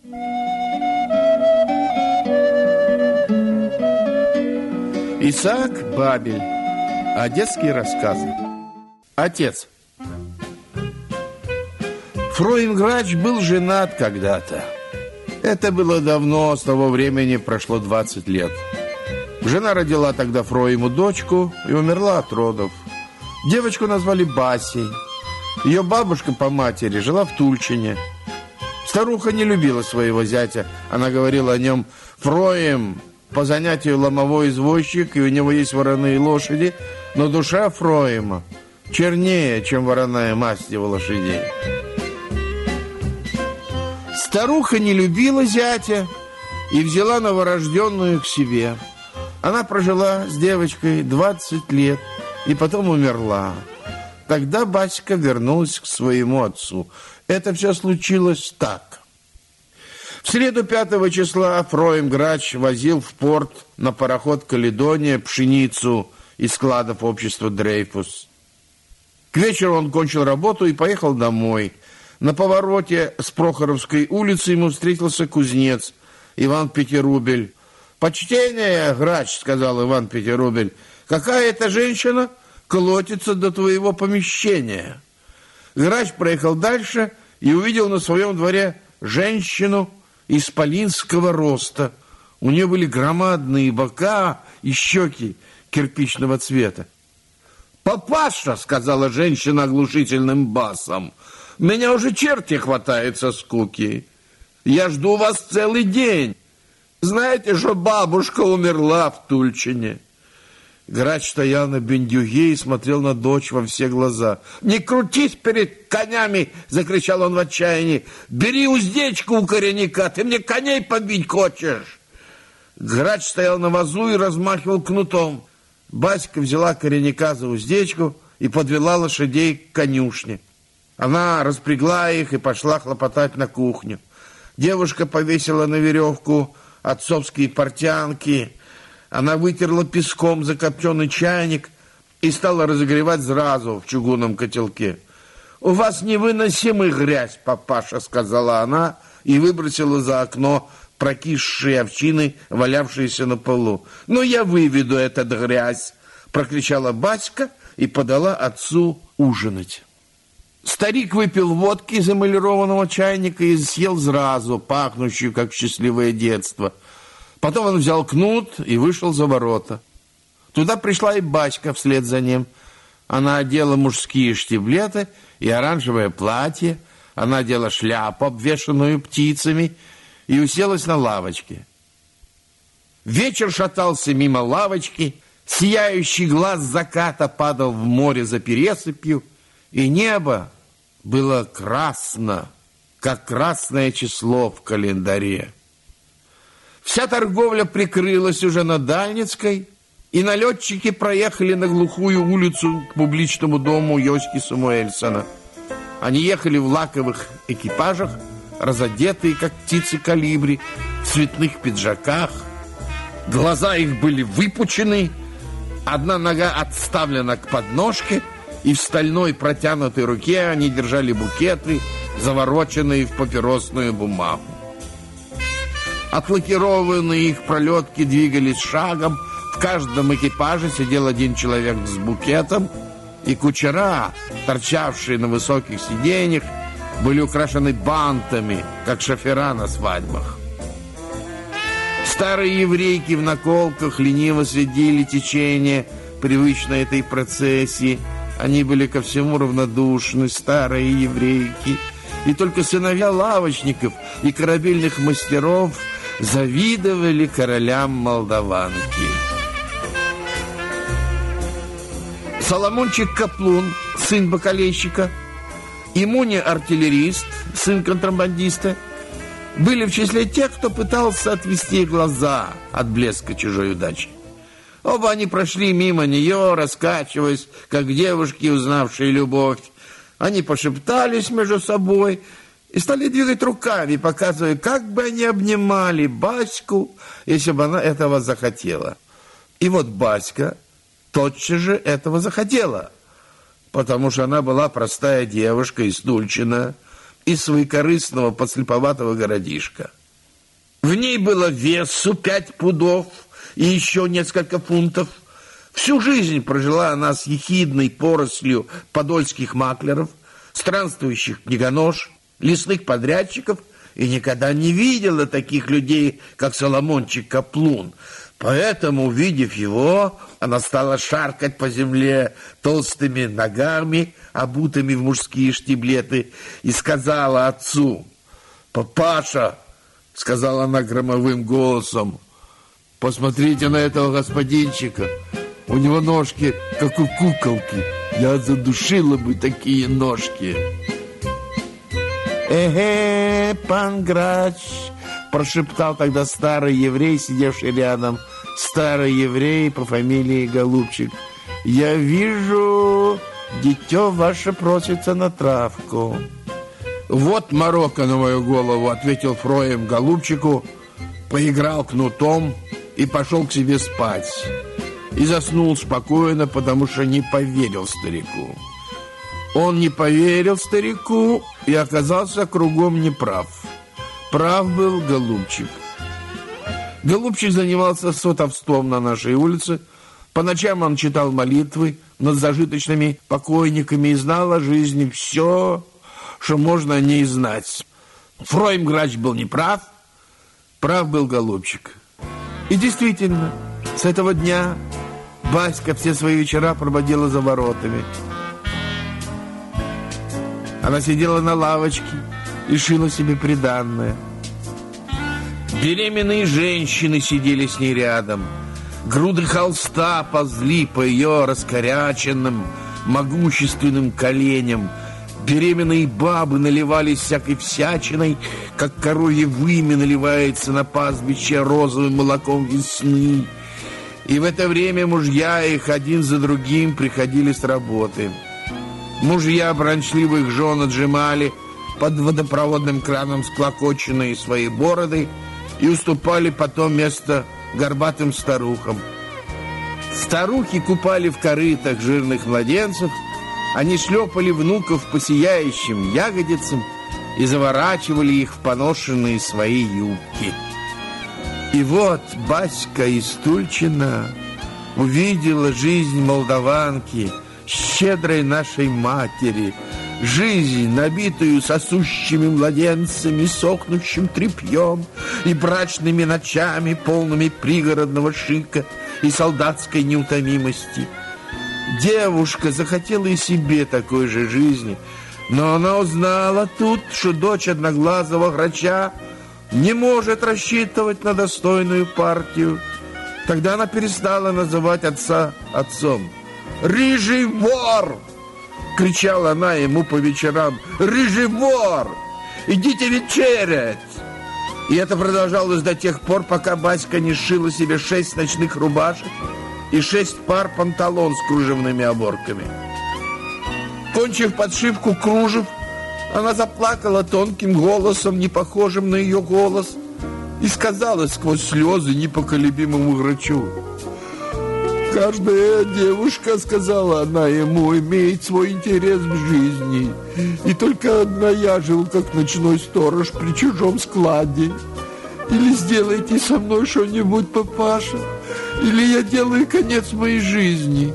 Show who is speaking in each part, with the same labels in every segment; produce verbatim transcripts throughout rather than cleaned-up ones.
Speaker 1: Исаак Бабель. Одесские рассказы. Отец. Фроим Грач был женат когда-то. Это было давно, с того времени прошло двадцать лет. Жена родила тогда Фроиму дочку и умерла от родов. Девочку назвали Басей. Ее бабушка по матери жила в Тульчине. Старуха не любила своего зятя. Она говорила о нем: Фроим по занятию ломовой извозчик, и у него есть вороные лошади, но душа Фроима чернее, чем вороная масть его лошадей. Старуха не любила зятя и взяла новорожденную к себе. Она прожила с девочкой двадцать лет и потом умерла. Тогда Баська вернулась к своему отцу. Это все случилось так. В среду пятого числа Фроим Грач возил в порт на пароход «Каледония» пшеницу из складов общества «Дрейфус». К вечеру он кончил работу и поехал домой. На повороте с Прохоровской улицы ему встретился кузнец Иван Пятирубель. «Почтение, Грач, — сказал Иван Пятирубель, — какая-то женщина колотится до твоего помещения». Грач проехал дальше и увидел на своем дворе женщину исполинского роста. У нее были громадные бока и щеки кирпичного цвета. «Папаша, — сказала женщина оглушительным басом, — меня уже черти хватает со скуки. Я жду вас целый день. Знаете, что бабушка умерла в Тульчине?» Грач стоял на бендюге и смотрел на дочь во все глаза. «Не крутись перед конями! — закричал он в отчаянии. — Бери уздечку у коренника! Ты мне коней побить хочешь!» Грач стоял на вазу и размахивал кнутом. Баська взяла коренника за уздечку и подвела лошадей к конюшне. Она распрягла их и пошла хлопотать на кухню. Девушка повесила на веревку отцовские портянки. Она вытерла песком закопченный чайник и стала разогревать сразу в чугунном котелке. «У вас невыносимая грязь, папаша, — сказала она и выбросила за окно прокисшие овчины, валявшиеся на полу. «Ну, я выведу эту грязь!» — прокричала Баська и подала отцу ужинать. Старик выпил водки из эмалированного чайника и съел сразу, пахнущую, как счастливое детство. Потом он взял кнут и вышел за ворота. Туда пришла и Баська вслед за ним. Она одела мужские штиблеты и оранжевое платье. Она одела шляпу, обвешанную птицами, и уселась на лавочке. Вечер шатался мимо лавочки, сияющий глаз заката падал в море за пересыпью, и небо было красно, как красное число в календаре. Вся торговля прикрылась уже на Дальницкой, и налетчики проехали на глухую улицу к публичному дому Йоськи Самуэльсона. Они ехали в лаковых экипажах, разодетые, как птицы колибри, в цветных пиджаках. Глаза их были выпучены, одна нога отставлена к подножке, и в стальной протянутой руке они держали букеты, завороченные в папиросную бумагу. Отлакированные их пролетки двигались шагом, в каждом экипаже сидел один человек с букетом, и кучера, торчавшие на высоких сиденьях, были украшены бантами, как шофера на свадьбах. Старые еврейки в наколках лениво следили течение привычной этой процессии. Они были ко всему равнодушны, старые еврейки, и только сыновья лавочников и корабельных мастеров завидовали королям Молдаванки. Соломончик Каплун, сын бакалейщика, и Муня артиллерист, сын контрабандиста, были в числе тех, кто пытался отвести глаза от блеска чужой удачи. Оба они прошли мимо нее, раскачиваясь, как девушки, узнавшие любовь. Они пошептались между собой и стали двигать руками, показывая, как бы они обнимали Баську, если бы она этого захотела. И вот Баська тотчас же этого захотела, потому что она была простая девушка из Тульчина, из своекорыстного подслеповатого городишка. В ней было весу пять пудов и еще несколько фунтов. Всю жизнь прожила она с ехидной порослью подольских маклеров, странствующих книгонож, лесных подрядчиков и никогда не видела таких людей, как Соломончик Каплун. Поэтому, увидев его, она стала шаркать по земле толстыми ногами, обутыми в мужские штиблеты, и сказала отцу: «Папаша», — сказала она громовым голосом, — «посмотрите на этого господинчика. У него ножки, как у куколки. Я задушила бы такие ножки». «Эге, пан Грач», — прошептал тогда старый еврей, сидевший рядом, старый еврей по фамилии Голубчик, «я вижу, дитё ваше просится на травку». «Вот морока на мою голову», — ответил Фроем Голубчику, поиграл кнутом и пошел к себе спать. И заснул спокойно, потому что не поверил старику. Он не поверил старику и оказался кругом неправ. Прав был Голубчик. Голубчик занимался сватовством на нашей улице. По ночам он читал молитвы над зажиточными покойниками и знал о жизни все, что можно о ней знать. Фроем Грач был неправ, прав был Голубчик. И действительно, с этого дня Баська все свои вечера проводила за воротами. Она сидела на лавочке и шила себе приданное. Беременные женщины сидели с ней рядом. Груды холста ползли по ее раскоряченным, могущественным коленям. Беременные бабы наливались всякой всячиной, как коровье вымя наливается на пастбище розовым молоком весны. И в это время мужья их один за другим приходили с работы. Мужья брончливых жен отжимали под водопроводным краном склокоченные свои бороды и уступали потом место горбатым старухам. Старухи купали в корытах жирных младенцев, они шлепали внуков по сияющим ягодицам и заворачивали их в поношенные свои юбки. И вот Баська из Тульчина увидела жизнь молдаванки, щедрой нашей матери, жизнь, набитую сосущими младенцами, сохнущим тряпьем и брачными ночами, полными пригородного шика и солдатской неутомимости. Девушка захотела и себе такой же жизни, но она узнала тут, что дочь одноглазого Грача не может рассчитывать на достойную партию. Тогда она перестала называть отца отцом. «Рыжий вор!» — кричала она ему по вечерам. «Рыжий вор! Идите вечерять!» И это продолжалось до тех пор, пока Баська не сшила себе шесть ночных рубашек и шесть пар панталон с кружевными оборками. Кончив подшивку кружев, она заплакала тонким голосом, не похожим на ее голос, и сказала сквозь слезы непоколебимому Грачу: «Каждая девушка, — сказала она ему, — имеет свой интерес в жизни, и только одна я живу, как ночной сторож при чужом складе. Или сделайте со мной что-нибудь, папаша, или я делаю конец моей жизни».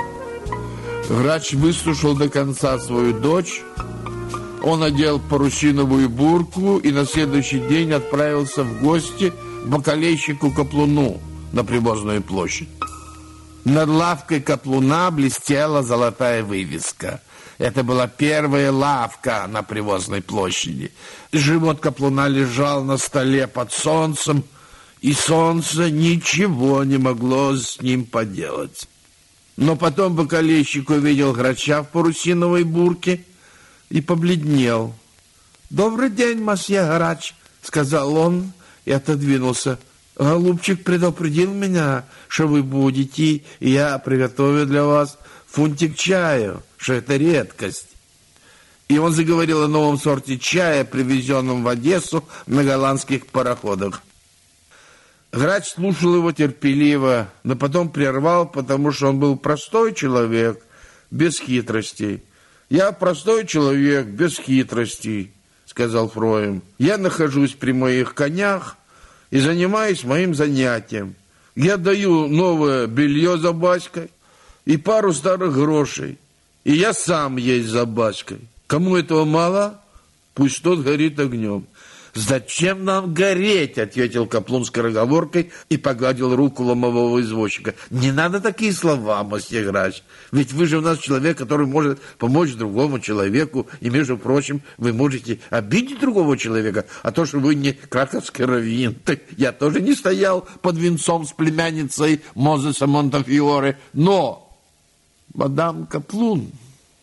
Speaker 1: Грач выслушал до конца свою дочь. Он одел парусиновую бурку и на следующий день отправился в гости к бакалейщику Каплуну на Привозную площадь. Над лавкой Каплуна блестела золотая вывеска. Это была первая лавка на Привозной площади. Живот Каплуна лежал на столе под солнцем, и солнце ничего не могло с ним поделать. Но потом бакалейщик увидел Грача в парусиновой бурке и побледнел. «Добрый день, мосье Грач», — сказал он и отодвинулся. «Голубчик предупредил меня, что вы будете, и я приготовлю для вас фунтик чаю, что это редкость». И он заговорил о новом сорте чая, привезенном в Одессу на голландских пароходах. Грач слушал его терпеливо, но потом прервал, потому что он был простой человек, без хитростей. «Я простой человек, без хитростей», — сказал Фроем. «Я нахожусь при моих конях, и занимаюсь моим занятием. Я даю новое белье за Баськой и пару старых грошей. И я сам есть за Баськой. Кому этого мало, пусть тот горит огнем. «Зачем нам гореть?» — ответил Каплун скороговоркой и погладил руку ломового извозчика. «Не надо такие слова, мосье Грач. Ведь вы же у нас человек, который может помочь другому человеку. И, между прочим, вы можете обидеть другого человека. А то, что вы не краковский раввин, так я тоже не стоял под венцом с племянницей Мозеса Монтефиоре. Но, мадам Каплун,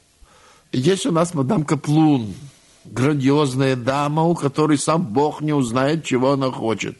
Speaker 1: есть у нас мадам Каплун, грандиозная дама, у которой сам Бог не узнает, чего она хочет.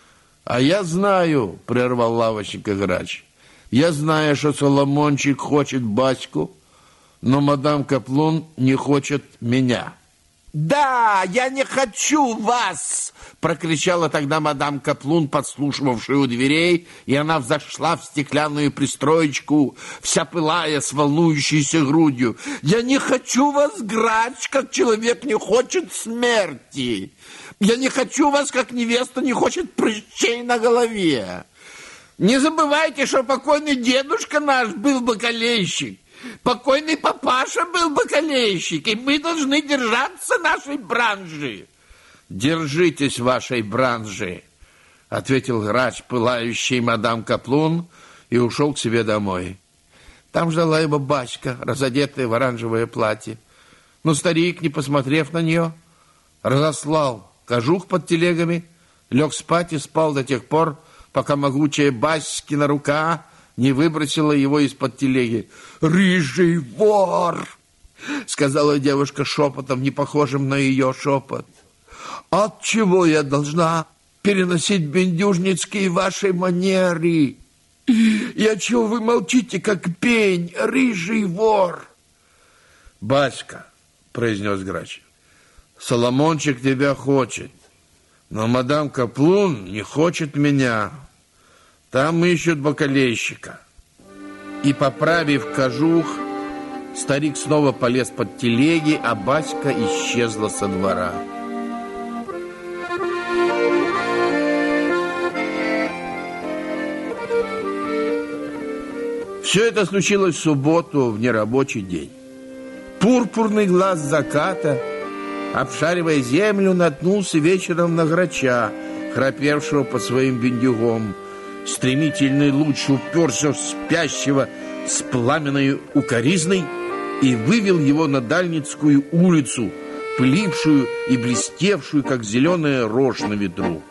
Speaker 1: А я знаю, прервал лавочника Грач, я знаю, что Соломончик хочет Баську, но мадам Каплун не хочет меня. «Да, я не хочу вас!» — прокричала тогда мадам Каплун, подслушивавшая у дверей, и она взошла в стеклянную пристроечку, вся пылая с волнующейся грудью. «Я не хочу вас, Грач, как человек не хочет смерти! Я не хочу вас, как невеста не хочет прыщей на голове! Не забывайте, что покойный дедушка наш был бакалейщик, покойный папаша был бакалейщик, и мы должны держаться нашей бранжи». «Держитесь вашей бранжи», — ответил Грач, пылающий мадам Каплун, и ушел к себе домой. Там ждала его Баська, разодетая в оранжевое платье. Но старик, не посмотрев на нее, разослал кожух под телегами, лег спать и спал до тех пор, пока могучая Баськина рука не выбросила его из-под телеги. «Рыжий вор!» — сказала девушка шепотом, не похожим на ее шепот. «Отчего я должна переносить бендюжницкие ваши манеры? И отчего вы молчите, как пень, рыжий вор?» «Баська», — произнес Грач, — «Соломончик тебя хочет, но мадам Каплун не хочет меня. Там ищут бакалейщика». И, поправив кожух, старик снова полез под телеги, а Баська исчезла со двора. Все это случилось в субботу, в нерабочий день. Пурпурный глаз заката, обшаривая землю, наткнулся вечером на Грача, храпевшего под своим бендюгом. Стремительный луч уперся в спящего с пламенной укоризной и вывел его на Дальницкую улицу, пылившую и блестевшую, как зеленая рожь на ветру.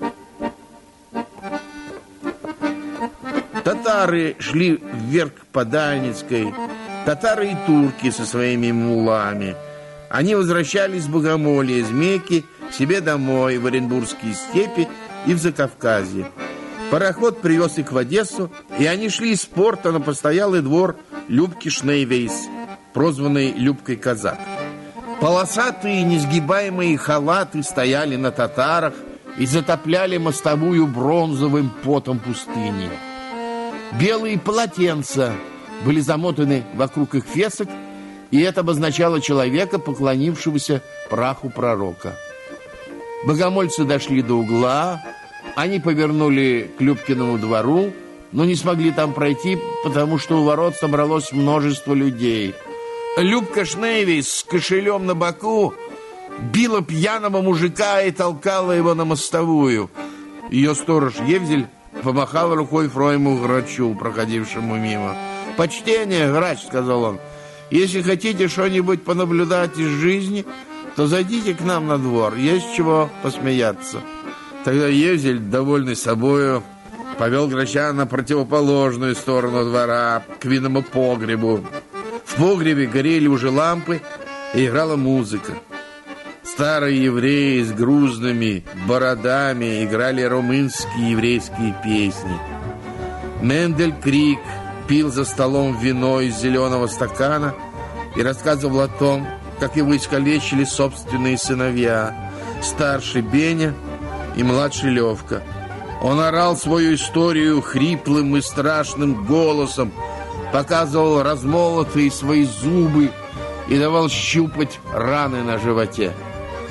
Speaker 1: Татары шли вверх по Дальницкой, татары и турки со своими мулами. Они возвращались с богомолья из Мекки к себе домой, в Оренбургские степи и в Закавказье. Пароход привез их в Одессу, и они шли из порта на постоялый двор Любки Шнейвейс, прозванной Любкой Казак. Полосатые несгибаемые халаты стояли на татарах и затопляли мостовую бронзовым потом пустыни. Белые полотенца были замотаны вокруг их фесок, и это обозначало человека, поклонившегося праху пророка. Богомольцы дошли до угла, они повернули к Любкиному двору, но не смогли там пройти, потому что у ворот собралось множество людей. Любка Шнейвейс с кошелем на боку била пьяного мужика и толкала его на мостовую. Ее сторож Евзель помахал рукой Фройму Грачу, проходившему мимо. «Почтение, Грач», — сказал он, — «если хотите что-нибудь понаблюдать из жизни, то зайдите к нам на двор, есть чего посмеяться». Тогда Евзель, довольный собою, повел Грача на противоположную сторону двора, к винному погребу. В погребе горели уже лампы, и играла музыка. Старые евреи с грузными бородами играли румынские еврейские песни. Мендель Крик пил за столом вино из зеленого стакана и рассказывал о том, как его искалечили собственные сыновья, старший Беня и младший Левка. Он орал свою историю хриплым и страшным голосом, показывал размолотые свои зубы и давал щупать раны на животе.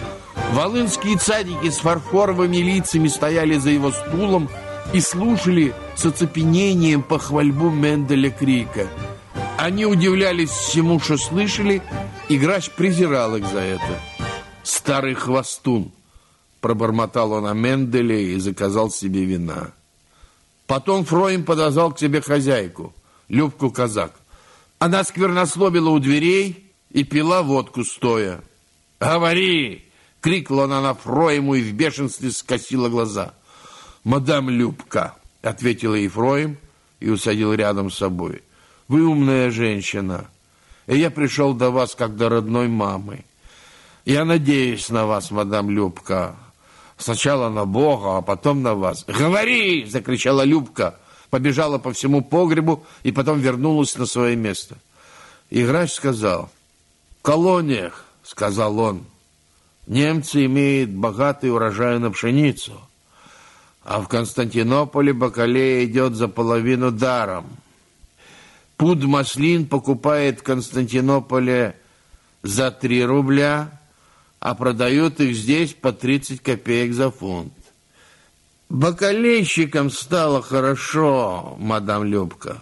Speaker 1: Волынские цадики с фарфоровыми лицами стояли за его стулом и слушали с оцепенением похвальбу Менделя Крика. Они удивлялись всему, что слышали, и грач презирал их за это. «Старый хвостун!» — пробормотал он о Менделе и заказал себе вина. Потом Фроем подозвал к себе хозяйку, Любку Казак. Она сквернословила у дверей и пила водку стоя. «Говори!» — крикнула она Фроему и в бешенстве скосила глаза. «Мадам Любка!» — ответила ей Фроем и усадил рядом с собой. «Вы умная женщина, и я пришел до вас как до родной мамы. Я надеюсь на вас, мадам Любка. Сначала на Бога, а потом на вас». «Говори!» — закричала Любка, побежала по всему погребу и потом вернулась на свое место. И грач сказал: «В колониях, — сказал он, — немцы имеют богатый урожай на пшеницу, а в Константинополе бакалея идет за половину даром. Пуд маслин покупает в Константинополе за три рубля, а продают их здесь по тридцать копеек за фунт. Бакалейщикам стало хорошо, мадам Любка.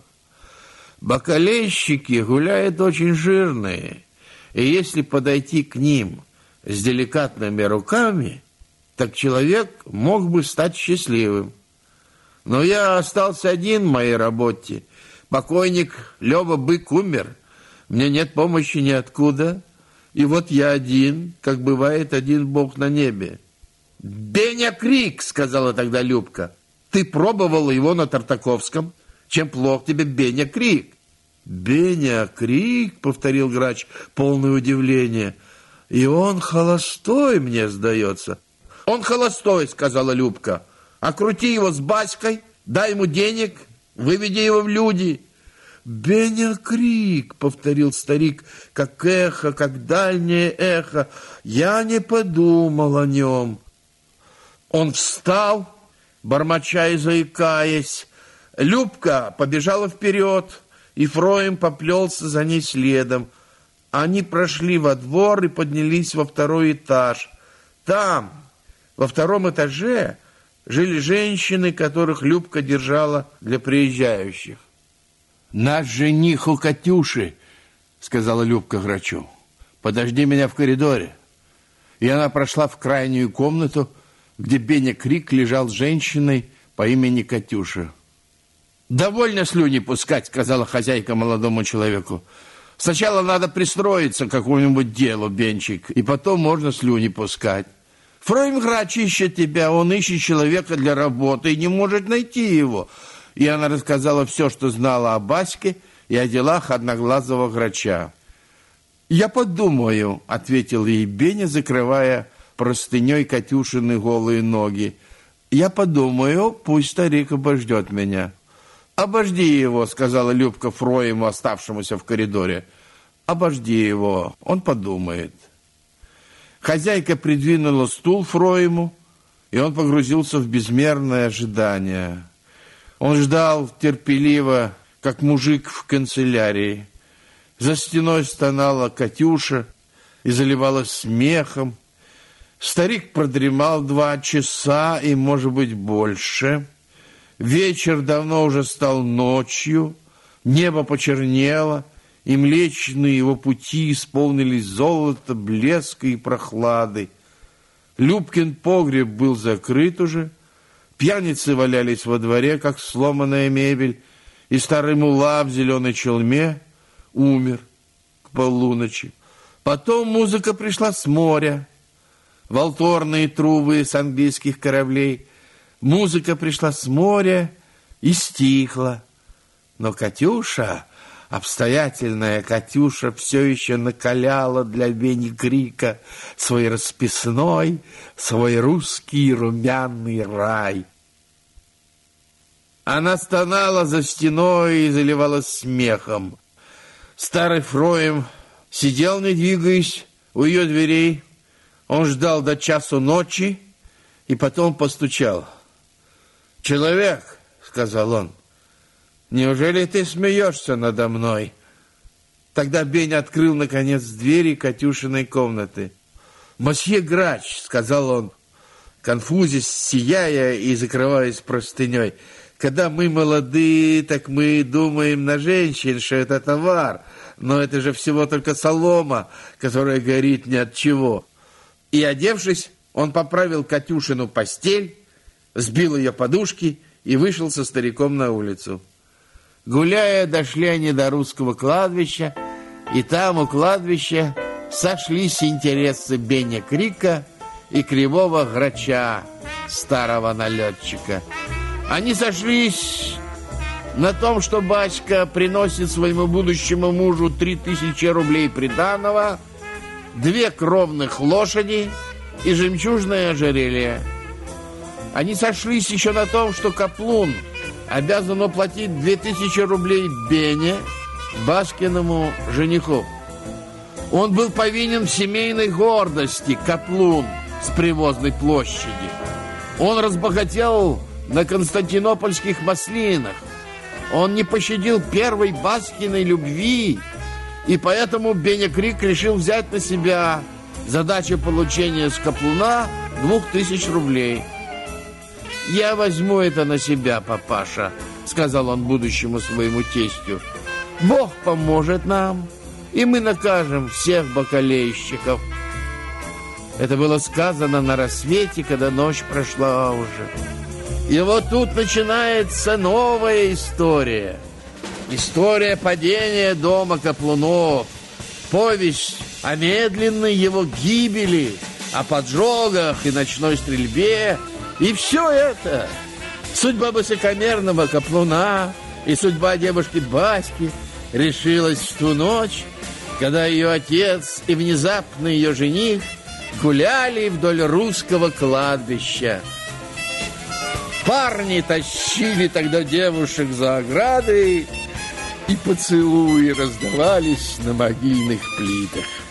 Speaker 1: Бакалейщики гуляют очень жирные, и если подойти к ним с деликатными руками, так человек мог бы стать счастливым. Но я остался один в моей работе. Покойник Лёва Бык умер, мне нет помощи ниоткуда, и вот я один, как бывает один Бог на небе». «Беня Крик!» — сказала тогда Любка. «Ты пробовала его на Тартаковском? Чем плох тебе Беня Крик?» «Беня Крик!» — повторил грач, полное удивление. «И он холостой, мне сдается». «Он холостой!» — сказала Любка. «Окрути его с Баськой, дай ему денег, выведи его в люди». «Беня Крик!» — повторил старик, как эхо, как дальнее эхо. «Я не подумал о нем». Он встал, бормоча и заикаясь. Любка побежала вперед, и Фроем поплелся за ней следом. Они прошли во двор и поднялись во второй этаж. Там, во втором этаже, жили женщины, которых Любка держала для приезжающих. «Наш жених у Катюши», — сказала Любка грачу. «Подожди меня в коридоре». И она прошла в крайнюю комнату, где Беня Крик лежал с женщиной по имени Катюша. «Довольно слюни пускать», — сказала хозяйка молодому человеку. «Сначала надо пристроиться к какому-нибудь делу, Бенчик, и потом можно слюни пускать. Фроем грач ищет тебя, он ищет человека для работы и не может найти его». И она рассказала все, что знала о Баське и о делах одноглазого грача. «Я подумаю», — ответил ей Беня, закрывая простыней Катюшины голые ноги. «Я подумаю, пусть старик обождет меня». «Обожди его», — сказала Любка Фроему, оставшемуся в коридоре. «Обожди его, он подумает». Хозяйка придвинула стул Фроему, и он погрузился в безмерное ожидание. Он ждал терпеливо, как мужик в канцелярии. За стеной стонала Катюша и заливалась смехом. Старик продремал два часа и, может быть, больше. Вечер давно уже стал ночью, небо почернело, и млечные его пути исполнились золота, блеска и прохлады. Любкин погреб был закрыт уже, пьяницы валялись во дворе, как сломанная мебель, и старый мулла в зеленой челме умер к полуночи. Потом музыка пришла с моря, волторные трубы с английских кораблей. Музыка пришла с моря и стихла. Но Катюша, обстоятельная Катюша, все еще накаляла для Бени Крика свой расписной, свой русский румяный рай. Она стонала за стеной и заливалась смехом. Старый Фроем сидел, не двигаясь, у ее дверей. Он ждал до часу ночи и потом постучал. «Человек», — сказал он, — «неужели ты смеешься надо мной?» Тогда Беня открыл, наконец, двери Катюшиной комнаты. «Мосье Грач», — сказал он, конфузясь, сияя и закрываясь простыней, «когда мы молоды, так мы думаем на женщин, что это товар, но это же всего только солома, которая горит ни от чего». И, одевшись, он поправил Катюшину постель, сбил ее подушки и вышел со стариком на улицу. Гуляя, дошли они до русского кладбища, и там у кладбища сошлись интересы Беня Крика и Кривого Грача, старого налетчика. Они сошлись на том, что батька приносит своему будущему мужу три тысячи рублей приданого, две кровных лошади и жемчужное ожерелье. Они сошлись еще на том, что Каплун обязан уплатить две тысячи рублей Бене, Башкиному жениху. Он был повинен в семейной гордости, Каплун, с Привозной площади. Он разбогател на константинопольских маслинах. Он не пощадил первой Баскиной любви, и поэтому Беня Крик решил взять на себя задачу получения с Каплуна двух тысяч рублей. «Я возьму это на себя, папаша», — сказал он будущему своему тестю. «Бог поможет нам, и мы накажем всех бакалейщиков». Это было сказано на рассвете, когда ночь прошла уже. И вот тут начинается новая история. История падения дома Каплунов. Повесть о медленной его гибели, о поджогах и ночной стрельбе. И все это, судьба высокомерного Каплуна и судьба девушки Баски решилась в ту ночь, когда ее отец и внезапно ее жених гуляли вдоль русского кладбища. Парни тащили тогда девушек за оградой, и поцелуи раздавались на могильных плитах.